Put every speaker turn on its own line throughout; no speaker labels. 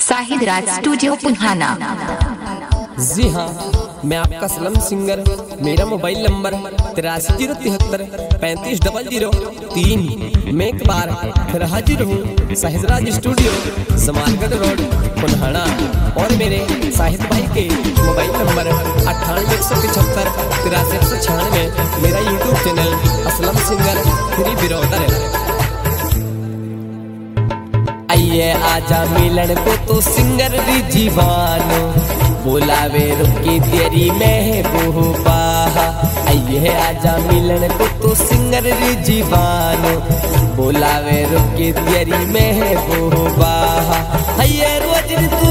Shahid Raj studio Punhana.
जी हाँ, मैं आपका सलम सिंगर। मेरा मोबाइल नंबर 8307350003। मैं एक बार फिर हाजिर हूँ साहिद राज स्टूडियो जमालगढ़ रोड पुन्हाना। और मेरे साहिद भाई के मोबाइल नंबर 9817538196। मेरा यूट्यूब चैनल असलम सिंगर 3 बिरौदर। आइए आजा मिलन को तो सिंगर री जीवान बोलावे रुकी तेरी महबूबा। आइए आजा मिलन को तो सिंगर री जीवान बोलावे रुकी तेरी महबूबा। आइए रोज तू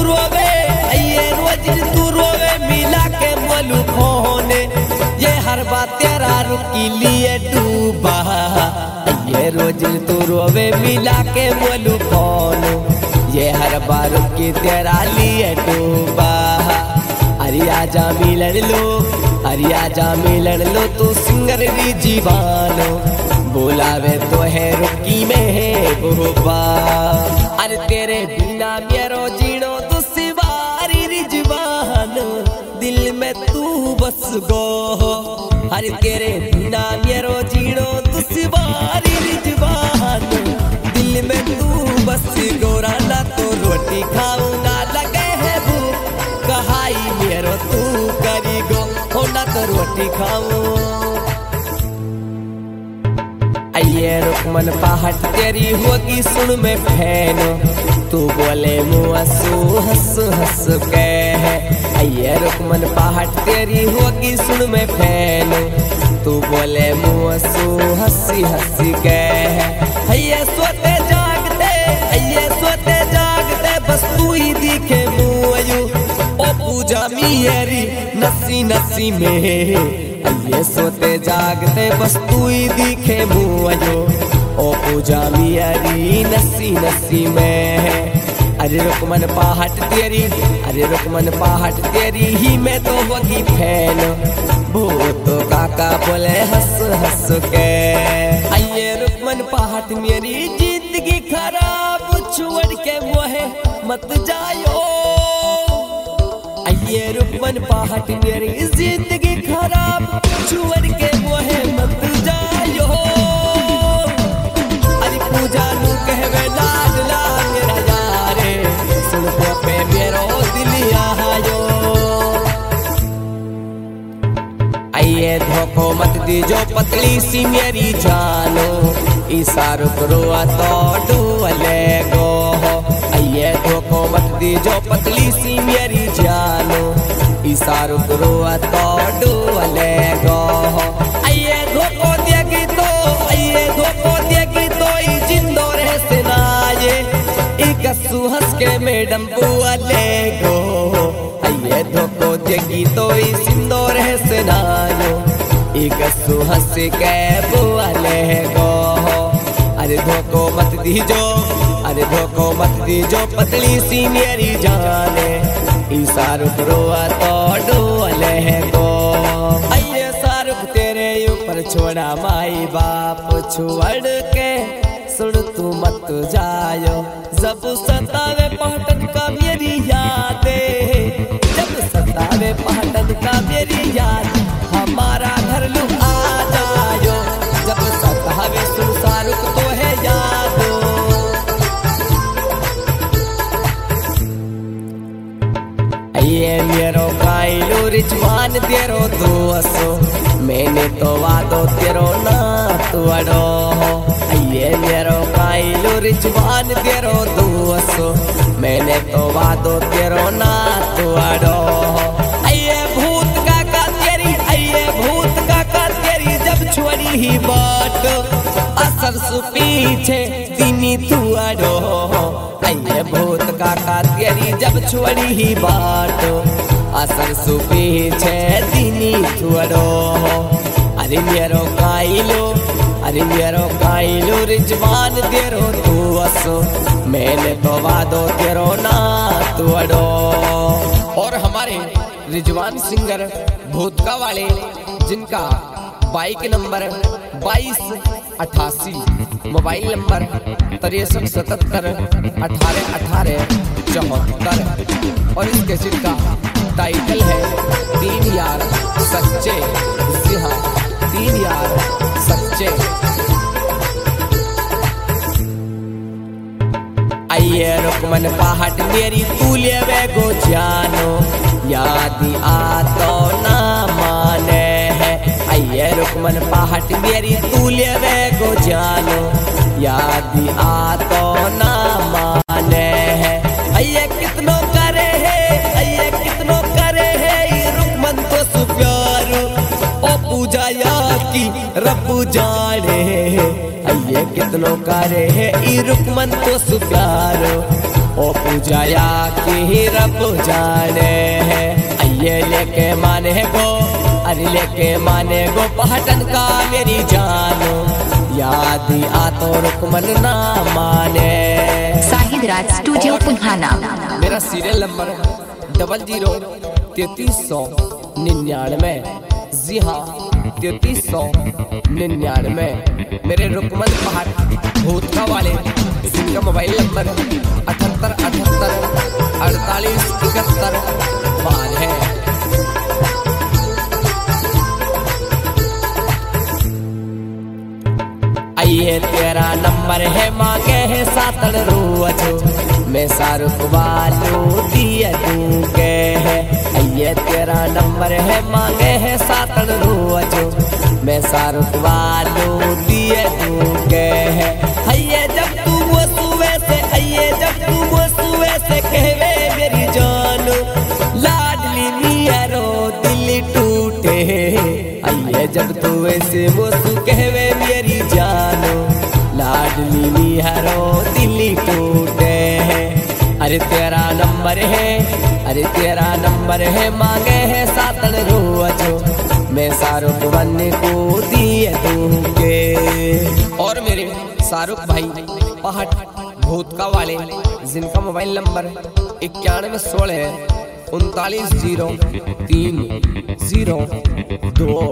रोवे मिला के बोलू फोने ये हर बात तेरा रुकी लिए डूबा। ये रोज तू रोवे मिला के बोलू कौन ये हर बार की तेरा लिए डूबा। अरे आजा मिलन लो, अरे आजा मिलन लो तू सिंगर री जीवानो बोलावे तो है रुकी महबूबा। अरे तेरे बिना मेरो जीनो दुश्वारी री जीवान दिल में तू बस गो। अरे तेरे बिना मेरो जीनो दुश्वारी री जीवान दिल में तू बस गोरा। ना तो रोटी खाऊं ना लगे है भूख कहाई मेरो तू करी गो हो ना तो रोटी खाऊं। आइए रुकमन पहाड़ तेरी होगी सुन में फैनो तू बोले मुआसू हंस हंस के। आइए रुकमन पहाड़ तेरी होगी सुन में फैनो तू बोले मुआसू हंसी हंसी के। आइए सोते जागते बस तू ही दिखे मुआयू ओ पूजा मियरी नसी नसी में। आइए सोते जागते बस तू ही दिखे मुआयू ओ पूजा मियरी नसी नसी में। अरे रुकमन पहाड़ तेरी, अरे रुकमन पहाड़ तेरी ही मैं तो होगी फैन भूत काका बोले हंस हंस के। आइए रुकमन पहाड़ मेरी जिंदगी खराब छोड़ के वो है मत जायो। आइए रुकमन पहाड़ मेरी जिंदगी खराब छोड़ के वो है मत जायो। अरे पूजा नू कहवे लाड ला मेरा यारे सुन पे मेरो दिल आयो। आइए धोखो मत दीजो पतली सी मेरी जानो इशारो करो तो डूले गो। आइए धोखो मत दीजो पतली सी मेरी जानो इशारो करो तो डूले गो। आइए धोखो देगी तो, आइए धोखो देगी तो जिंदो रह सुनाए एक सुहस के मैडम बुआले गो। आइए धोखो देगी तो जिंदो रह सुनायो एक सुहस के बुआले गो। अरे धोखो मत दीजो, अरे धोखो मत दीजो पतली सी मेरी जाने इशारो करो तो डोले गो। आइए शाहरुख तेरे ऊपर छोड़ा माई बाप छोड़ के सुन तू मत जायो। जब सतावे पहाड़न का मेरी यादें, जब सतावे पहाड़न का मेरी याद हमारा घर लू आ जायो। जब सतावे सुन शाहरुख तो है यादो। आइए मेरो काइलो रिजवान तेरो दोसो मैंने तो वादो तेरो ना तुअड़ो। आइए मेरो काइलो रिजवान तेरो दोसो मैंने तो वादो तेरो ना तुअड़ो। आइए भूत काका तेरी, आइए भूत काका तेरी जब छोड़ी ही बाट असर सु पीछे दिनी तुअड़ो। आइए भूत काका तेरी जब छोड़ी ही बाट असर सु पीछे दिनी तुअड़ो। अरे मेरो काइलो, अरे मेरो काइलो रिजवान तेरो तू असो मैंने तो वादो तेरो ना तुअड़ो। और हमारे रिजवान सिंगर भूतका वाले जिनका बाइक नंबर 2288, मोबाइल नंबर 6377181874। और इस कैसेट का टाइटल है 3 यार सच्चे। जी हाँ, 3 यार सच्चे। आइए रुकमन पहाड़ मेरी तू लेवे गो जानो, याद आ तो ना माने है। आइए रुकमन पहाड़ मेरी तू लेवे गो जानो, याद आ तो ना माने है। आइए कितनो करे है, आइए कितनो करे है ये रुकमन तो सुप्यारो, ओ पूजा या की रब जाने है। आइए कितनो करे है ई रुकमन तो सुप्यारो, ओ पूजाया की रब जाने है। आइए लेके माने गो, अरे लेके माने गो पहाटन का मेरी जानो, याद आ तो रुकमन ना माने।
शाहिद राज स्टूडियो पुन्हाना।
मेरा सीरियल नंबर 003399। जी हाँ, 3399। मेरे रुकमन पहाड़ भूतका वाले, जिनका मोबाइल नंबर 78784871 है। आइए तेरा नंबर है मांगे है सातन रोज, मैं शाहरुख वालू दिए दूंगे है। आइए तेरा नंबर है मांगे है सातन रोज, मैं शाहरुख वालू दिए दूंगे है। आइए जब तू वो सुबह से, आइए जब तू वो सुबह से कहवे मेरी जानो, लाडली मिया रो दिल टूटे। आइए जब तू ऐसे मोसू कहवे मेरी जानो, लाडली मिया रो दिल टूटे है। अरे तेरा नंबर है, अरे तेरा नंबर है मांगे है सातन रोज, मैं शाहरुख बनने को दिए दूंगे। और मेरे शाहरुख भाई पहाड़ भूतका वाले, जिनका मोबाइल नंबर 9116390302।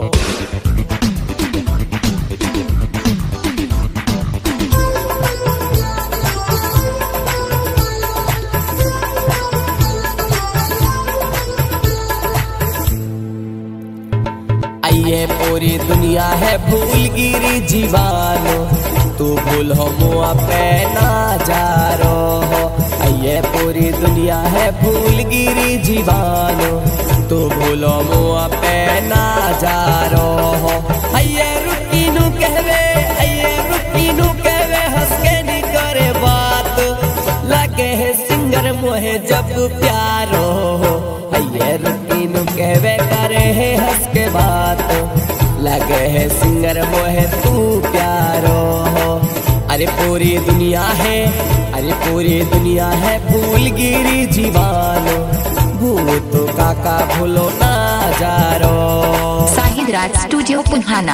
आइए पूरी दुनिया है भूलगिरी जीवानो, तू भूल हो मुआ पे ना जा रो हो। आइए पूरी दुनिया है भूलगिरी जीवानो, तू भूलो मुआ पे ना जा रो हो। आइए रुकीनू कहवे, आइए रुकीनू कहवे हंस के नी करे बात, लगे है सिंगर मोहे जब प्यारो हो। आइए रुकीनू कहवे करे है हंस के बात, लगे है सिंगर मोहे तू प्यारो हो। अरे पूरी दुनिया है, अरे पूरी दुनिया है भूलगिरी जीवानो, भूतो काका भूलो ना जा रो।
शाहिद राज स्टूडियो पुन्हाना।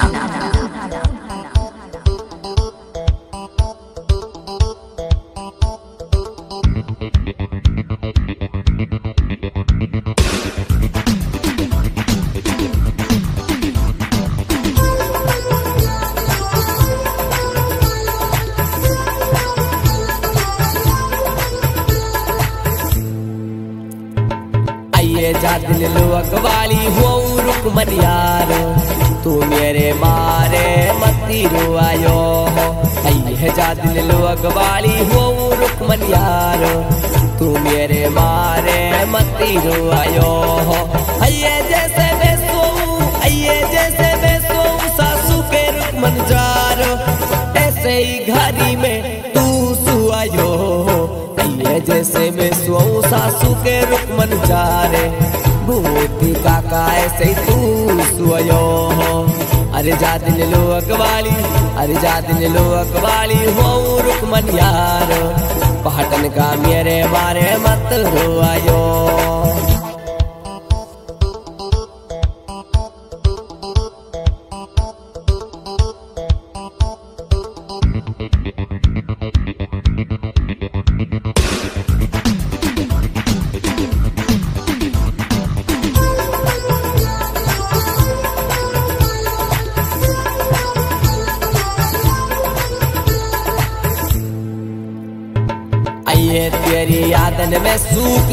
आइए जा दिल लोग वाली हो रुकमन यारो, तू मेरे मारे मती रोआयो हो। आइए जा दिल लोग वाली हो रुकमन यारो, तू मेरे मारे मती रोआयो हो। आइए जैसे मैं सोऊं, आइए जैसे मैं सोऊं सासू के रुकमन जारो, ऐसे ही घड़ी में तू सुआयो हो। आइए जैसे मैं सोऊं सासू के रुकमन जारे, भूती काका ऐसे तू सुयो हो। अरे जा दिल लोग वाली, अरे जा दिल लोग वाली हो रुकमन यारो, पहाटन का मेरे मारे मत रोआयो।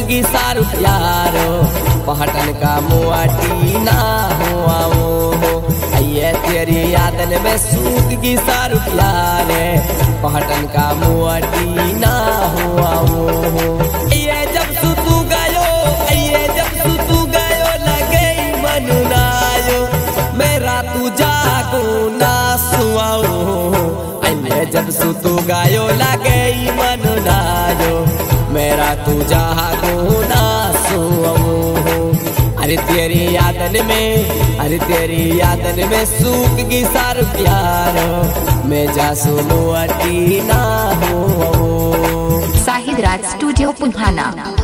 सूखगी सारू यारो पहटन का मुआटी ना हुआ हो ये तेरी यादन में सूखगी सारू यारे पहटन का मुआटी ना हुआ हो ये जब सुतू गयो लगे मनुनायो मेरा तू जागो ना सुआओ जब सुतू गायो लगे मनुनायो मेरा तू जागो ना सुआओ अरे तेरी यादन में सूखगी सारू यारो मैं जा सुनो अटी ना हो
साहिद राज स्टूडियो पुन्हाना।